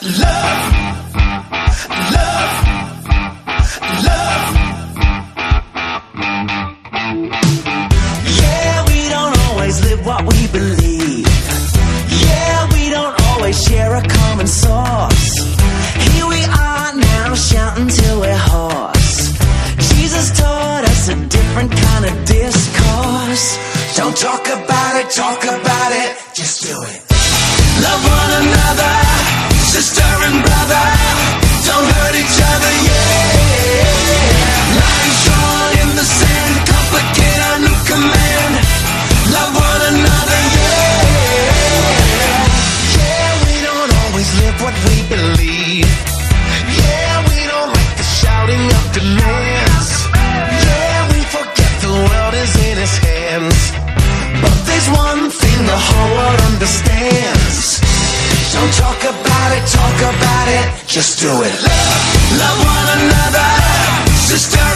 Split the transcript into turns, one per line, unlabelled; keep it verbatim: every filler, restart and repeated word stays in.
love, love, love. Yeah, we don't always live what we believe. Yeah, we don't always share a common source. Here we are now, shouting till we're hoarse. Jesus taught us a different kind of discourse. Don't talk about it, talk about it, just do it. Love one another, sister and brother. Don't hurt each other, yeah. Lines drawn in the sand, complicate our new command. Love one another, yeah. Yeah, we don't always live what we believe. Yeah, we don't like the shouting of demands. Yeah, we forget the world is in His hands. But there's one thing the whole world understands. Don't talk about it, talk about it, just do it. Love, love one another, sister